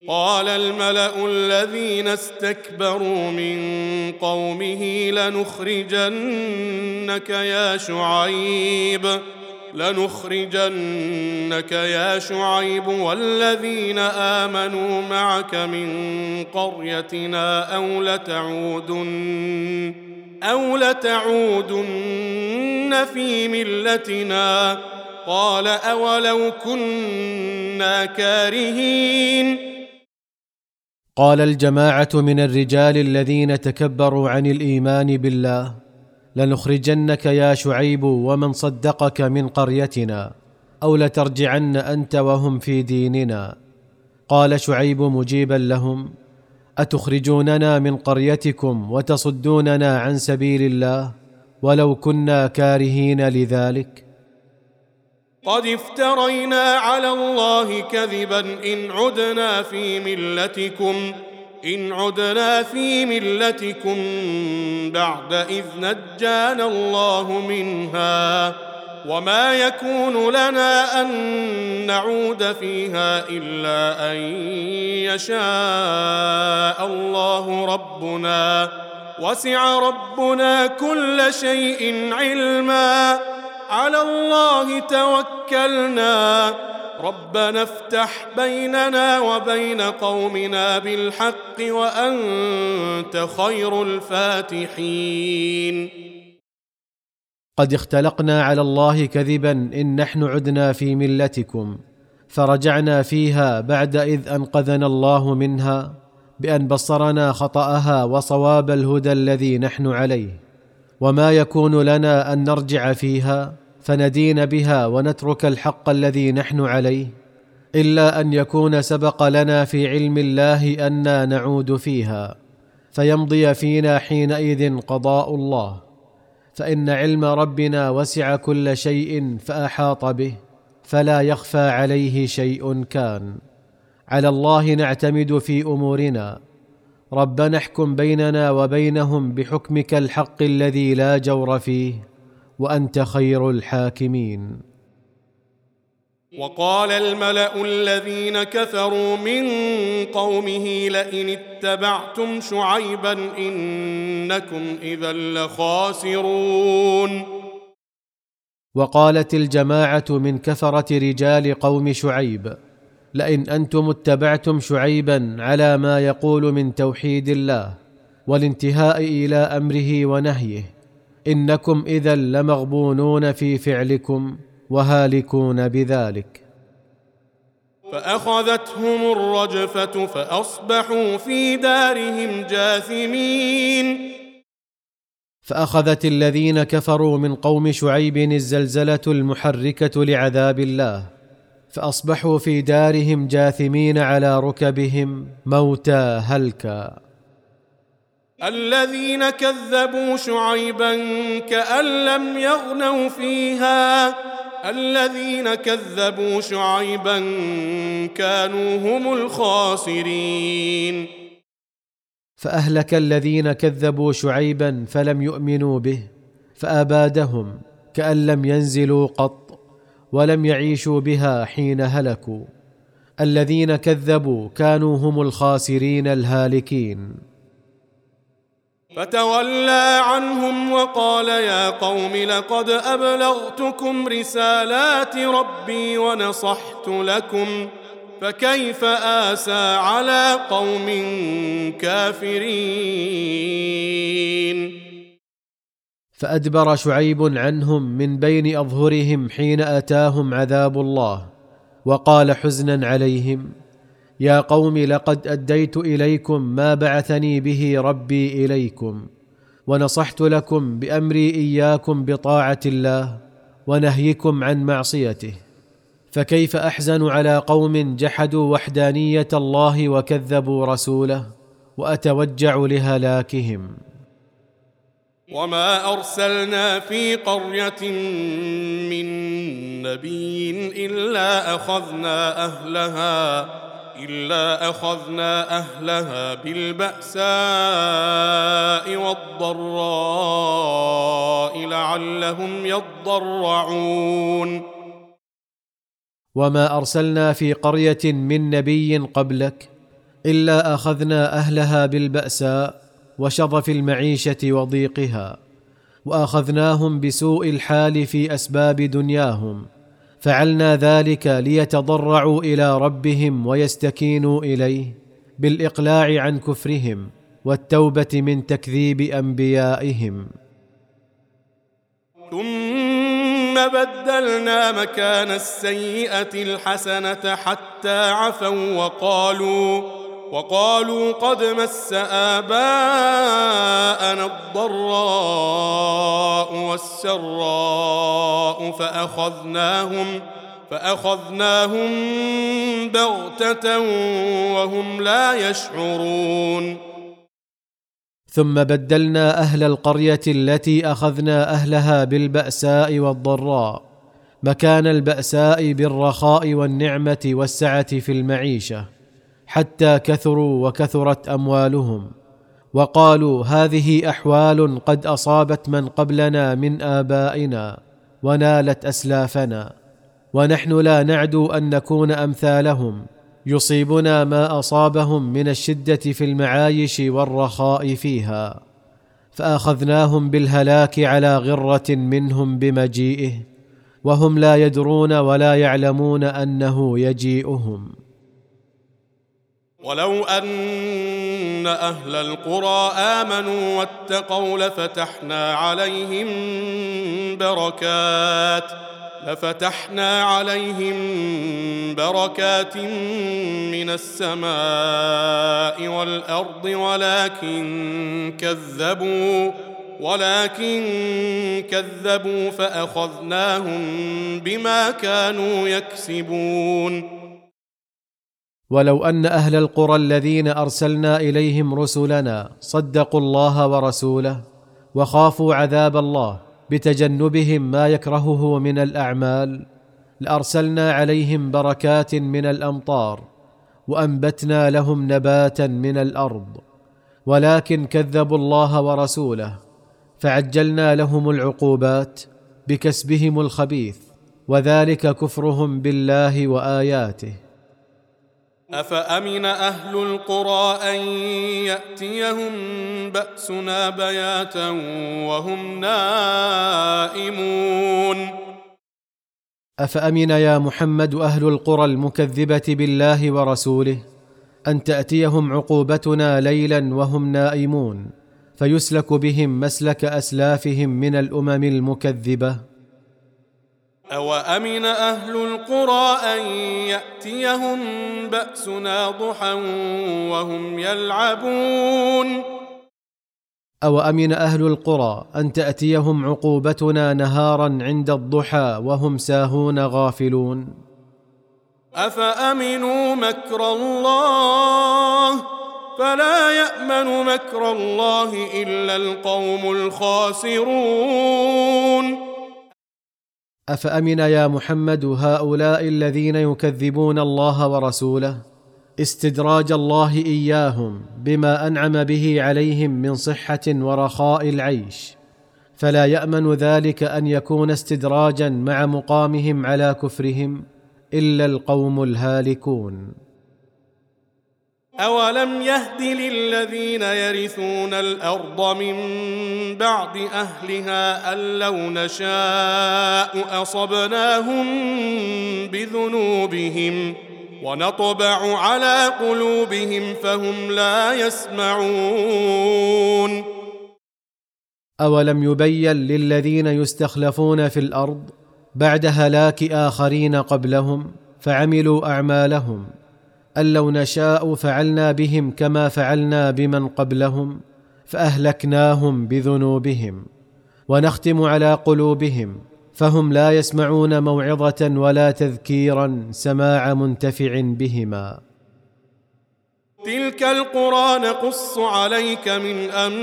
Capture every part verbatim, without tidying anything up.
قال الملأ الذين استكبروا من قومه لنخرجنك يا شعيب لنخرجنك يا شعيب والذين آمنوا معك من قريتنا أو لتعودن أو لتعودن في ملتنا قال أولو كنا كارهين. قال الجماعة من الرجال الذين تكبروا عن الإيمان بالله لنخرجنك يا شعيب ومن صدقك من قريتنا أو لترجعن أنت وهم في ديننا. قال شعيب مجيبا لهم أتخرجوننا من قريتكم وتصدوننا عن سبيل الله ولو كنا كارهين لذلك؟ قد افترينا على الله كذبا إن عدنا في ملتكم إن عدنا في ملتكم بعد إذ نجانا الله منها وما يكون لنا أن نعود فيها إلا أن يشاء الله ربنا وسع ربنا كل شيء علما على الله توكلنا ربنا افتح بيننا وبين قومنا بالحق وأنت خير الفاتحين. قد اختلقنا على الله كذبا إن نحن عدنا في ملتكم فرجعنا فيها بعد إذ أنقذنا الله منها بأن بصرنا خطأها وصواب الهدى الذي نحن عليه وما يكون لنا أن نرجع فيها فندين بها ونترك الحق الذي نحن عليه إلا أن يكون سبق لنا في علم الله أننا نعود فيها فيمضي فينا حينئذ قضاء الله فإن علم ربنا وسع كل شيء فأحاط به فلا يخفى عليه شيء كان. على الله نعتمد في أمورنا ربنا احكم بيننا وبينهم بحكمك الحق الذي لا جور فيه وأنت خير الحاكمين. وقال الملأ الذين كفروا من قومه لئن اتبعتم شعيبا إنكم إذا لخاسرون. وقالت الجماعة من كفرة رجال قوم شعيب لئن أنتم اتبعتم شعيبا على ما يقول من توحيد الله والانتهاء إلى أمره ونهيه إنكم إذا لمغبونون في فعلكم وهالكون بذلك. فأخذتهم الرجفة فأصبحوا في دارهم جاثمين. فأخذت الذين كفروا من قوم شعيب الزلزلة المحركة لعذاب الله فأصبحوا في دارهم جاثمين على ركبهم موتى هلكا. الذين كذبوا شعيبا كأن لم يغنوا فيها الذين كذبوا شعيبا كانوا هم الخاسرين. فأهلك الذين كذبوا شعيبا فلم يؤمنوا به فأبادهم كأن لم ينزلوا قط ولم يعيشوا بها حين هلكوا. الذين كذبوا كانوا هم الخاسرين الهالكين. فتولى عنهم وقال يا قوم لقد أبلغتكم رسالات ربي ونصحت لكم فكيف آسى على قوم كافرين. فأدبر شعيب عنهم من بين أظهرهم حين أتاهم عذاب الله وقال حزنا عليهم يا قوم لقد أديت إليكم ما بعثني به ربي إليكم ونصحت لكم بأمري إياكم بطاعة الله ونهيكم عن معصيته فكيف أحزن على قوم جحدوا وحدانية الله وكذبوا رسوله وأتوجع لهلاكهم. وما أرسلنا في قرية من نبي إلا أخذنا أهلها إلا أخذنا أهلها بالبأساء والضراء لعلهم يضرعون. وما أرسلنا في قرية من نبي قبلك إلا أخذنا أهلها بالبأساء وشظف المعيشة وضيقها، وأخذناهم بسوء الحال في أسباب دنياهم، فعلنا ذلك ليتضرعوا إلى ربهم ويستكينوا إليه بالإقلاع عن كفرهم والتوبة من تكذيب أنبيائهم. ثم بدلنا مكان السيئة الحسنة حتى عفوا وقالوا وقالوا قد مس آباءنا الضراء والسراء فأخذناهم فأخذناهم بغتة وهم لا يشعرون. ثم بدلنا أهل القرية التي أخذنا أهلها بالبأساء والضراء مكان البأساء بالرخاء والنعمة والسعة في المعيشة، حتى كثروا وكثرت أموالهم، وقالوا هذه أحوال قد أصابت من قبلنا من آبائنا ونالت أسلافنا، ونحن لا نعدو أن نكون أمثالهم، يصيبنا ما أصابهم من الشدة في المعايش والرخاء فيها، فأخذناهم بالهلاك على غرة منهم بمجيئه، وهم لا يدرون ولا يعلمون أنه يجيئهم. ولو أن أهل القرى آمنوا واتقوا لفتحنا عليهم بركات لفتحنا عليهم بركات من السماء والأرض ولكن كذبوا ولكن كذبوا فأخذناهم بما كانوا يكسبون. ولو أن أهل القرى الذين أرسلنا إليهم رسلنا صدقوا الله ورسوله وخافوا عذاب الله بتجنبهم ما يكرهه من الأعمال، لأرسلنا عليهم بركات من الأمطار وأنبتنا لهم نباتا من الأرض، ولكن كذبوا الله ورسوله فعجلنا لهم العقوبات بكسبهم الخبيث، وذلك كفرهم بالله وآياته. أفأمن أهل القرى أن يأتيهم بأسنا بياتا وهم نائمون. أفأمن يا محمد أهل القرى المكذبة بالله ورسوله أن تأتيهم عقوبتنا ليلا وهم نائمون، فيسلك بهم مسلك أسلافهم من الأمم المكذبة؟ أوأمن أهل القرى أن يأتيهم بأسنا ضحى وهم يلعبون. أوأمن أهل القرى أن تأتيهم عقوبتنا نهارا عند الضحى وهم ساهون غافلون؟ أفأمنوا مكر الله فلا يأمن مكر الله إلا القوم الخاسرون. أفأمن يا محمد هؤلاء الذين يكذبون الله ورسوله استدراج الله إياهم بما أنعم به عليهم من صحة ورخاء العيش، فلا يأمن ذلك أن يكون استدراجا مع مقامهم على كفرهم إلا القوم الهالكون. أولم يهد للذين يرثون الأرض من بعد أهلها أن لو نشاء أصبناهم بذنوبهم ونطبع على قلوبهم فهم لا يسمعون. أولم يبين للذين يستخلفون في الأرض بعد هلاك آخرين قبلهم فعملوا أعمالهم أن لو نشاء فعلنا بهم كما فعلنا بمن قبلهم فأهلكناهم بذنوبهم ونختم على قلوبهم فهم لا يسمعون موعظة ولا تذكيرا سماع منتفع بهما. تلك القرى نقص عليك من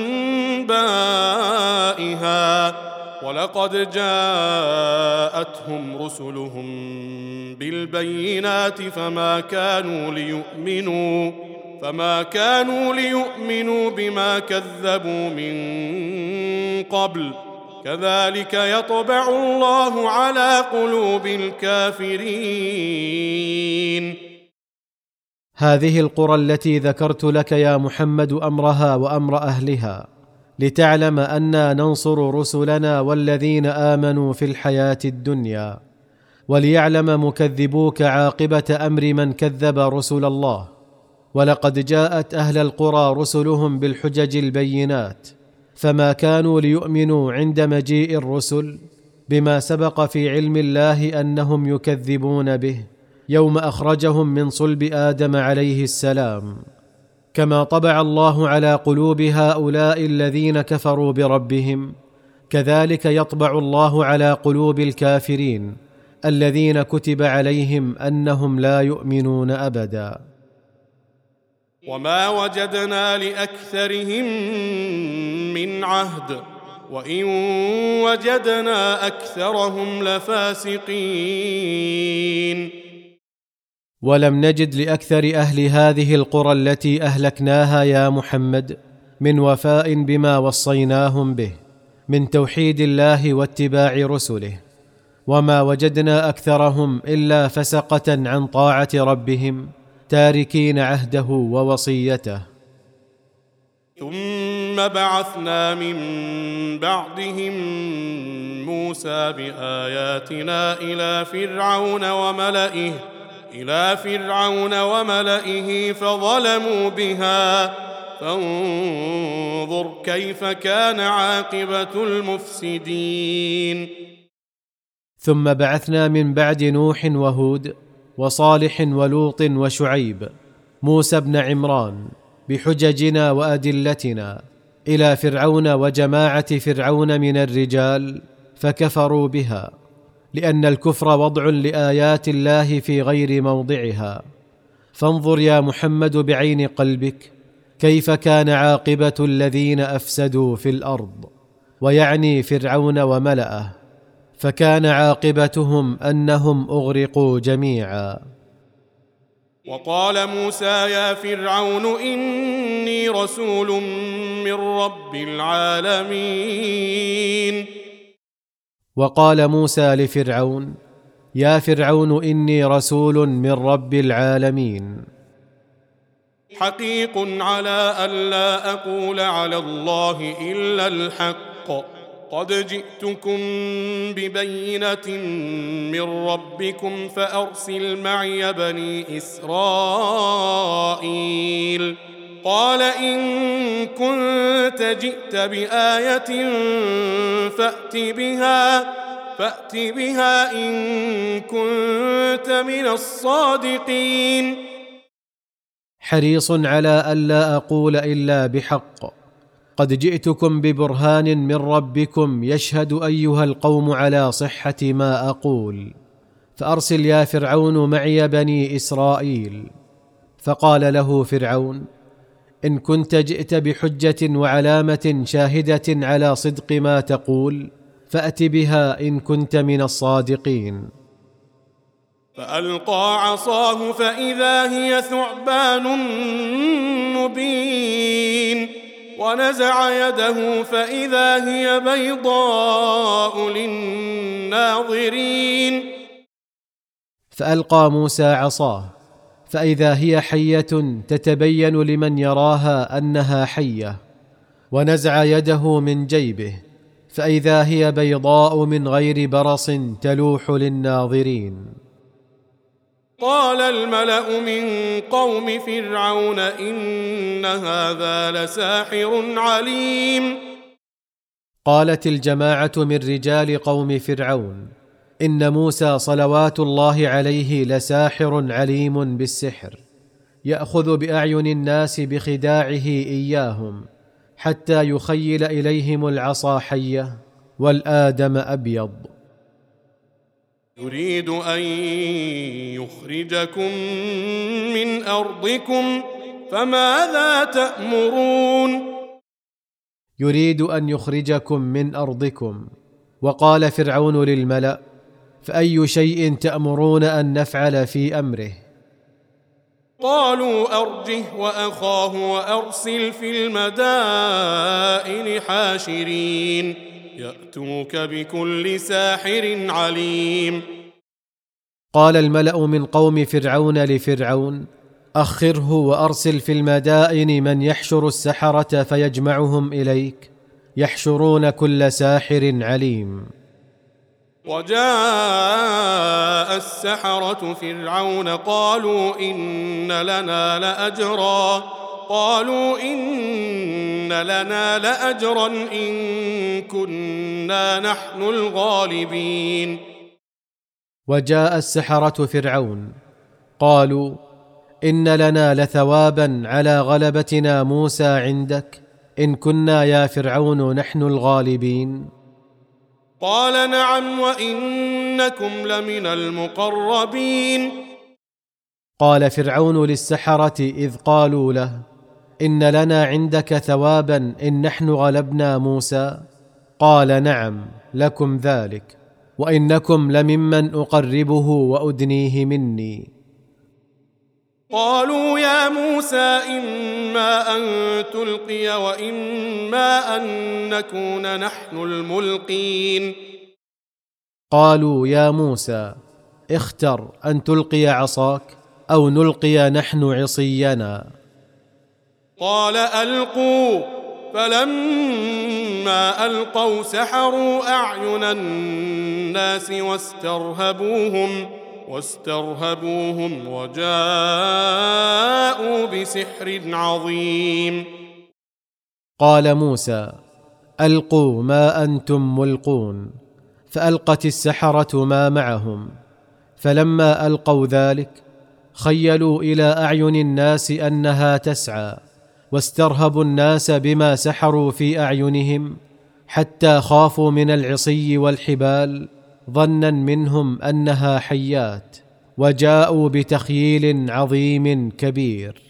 أنبائها ولقد جاءتهم رسلهم بالبينات فما كانوا ليؤمنوا فما كانوا ليؤمنوا بما كذبوا من قبل كذلك يطبع الله على قلوب الكافرين. هذه القرى التي ذكرت لك يا محمد امرها وامر اهلها، لتعلم انا ننصر رسلنا والذين امنوا في الحياه الدنيا، وليعلم مكذبوك عاقبه امر من كذب رسل الله. ولقد جاءت اهل القرى رسلهم بالحجج البينات، فما كانوا ليؤمنوا عند مجيء الرسل، بما سبق في علم الله انهم يكذبون به يوم اخرجهم من صلب ادم عليه السلام. كما طبع الله على قلوب هؤلاء الذين كفروا بربهم، كذلك يطبع الله على قلوب الكافرين الذين كتب عليهم انهم لا يؤمنون ابدا. وما وجدنا لاكثرهم من عهد وان وجدنا اكثرهم لفاسقين. ولم نجد لاكثر اهل هذه القرى التي اهلكناها يا محمد من وفاء بما وصيناهم به من توحيد الله واتباع رسله، وما وجدنا اكثرهم الا فسقه عن طاعه ربهم، تاركين عهده ووصيته. ثم بعثنا من بعدهم موسى بآياتنا إلى فرعون وملئه إلى فرعون وملئه فظلموا بها، فانظر كيف كان عاقبة المفسدين. ثم بعثنا من بعد نوح وهود وصالح ولوط وشعيب موسى بن عمران بحججنا وأدلتنا إلى فرعون وجماعة فرعون من الرجال، فكفروا بها، لأن الكفر وضع لآيات الله في غير موضعها. فانظر يا محمد بعين قلبك كيف كان عاقبة الذين أفسدوا في الأرض، ويعني فرعون وملأه، فكان عاقبتهم أنهم أغرقوا جميعا. وقال موسى يا فرعون إني رسول من رب العالمين. وقال موسى لفرعون يا فرعون إني رسول من رب العالمين. حقيق على ألا أقول على الله إلا الحق، قد جئتكم ببينة من ربكم فأرسل معي بني إسرائيل. قال إن كنت جئت بآية فأت بها فأت بها إن كنت من الصادقين. حريص على ألا أقول إلا بحق، قد جئتكم ببرهان من ربكم يشهد أيها القوم على صحة ما أقول، فأرسل يا فرعون معي بني إسرائيل. فقال له فرعون إن كنت جئت بحجة وعلامة شاهدة على صدق ما تقول فأت بها إن كنت من الصادقين. فألقى عصاه فإذا هي ثعبان مبين، ونزع يده فإذا هي بيضاء للناظرين. فألقى موسى عصاه فإذا هي حية تتبين لمن يراها أنها حية، ونزع يده من جيبه فإذا هي بيضاء من غير برص تلوح للناظرين. قال الملأ من قوم فرعون إن هذا لساحر عليم. قالت الجماعة من رجال قوم فرعون إن موسى صلوات الله عليه لساحر عليم بالسحر، يأخذ بأعين الناس بخداعه إياهم حتى يخيل إليهم العصا حية والآدم أبيض. يريد أن يخرجكم من أرضكم فماذا تأمرون؟ يريد أن يخرجكم من أرضكم. وقال فرعون للملأ فأي شيء تأمرون أن نفعل في أمره؟ قالوا أرجه وأخاه وأرسل في المدائن حاشرين يأتوك بكل ساحر عليم. قال الملأ من قوم فرعون لفرعون اخره وارسل في المدائن من يحشر السحره فيجمعهم اليك، يحشرون كل ساحر عليم. وجاء السحرة فرعون قالوا إن لنا لأجرا قالوا إن لنا لأجرا إن كنا نحن الغالبين. وجاء السحرة فرعون قالوا إن لنا لثوابا على غلبتنا موسى عندك إن كنا يا فرعون نحن الغالبين. قال نعم وإنكم لمن المقربين. قال فرعون للسحرة إذ قالوا له إن لنا عندك ثوابا إن نحن غلبنا موسى، قال نعم لكم ذلك وإنكم لممن أقربه وأدنيه مني. قالوا يا موسى إما أن تلقي وإما أن نكون نحن الملقين. قالوا يا موسى اختر أن تلقي عصاك أو نلقي نحن عصينا. قال ألقوا، فلما ألقوا سحروا أعين الناس واسترهبوهم واسترهبوهم وجاءوا بسحر عظيم. قال موسى ألقوا ما أنتم ملقون، فألقت السحرة ما معهم، فلما ألقوا ذلك خيلوا إلى أعين الناس أنها تسعى، واسترهبوا الناس بما سحروا في أعينهم حتى خافوا من العصي والحبال ظنا منهم أنها حيات، وجاءوا بتخييل عظيم كبير.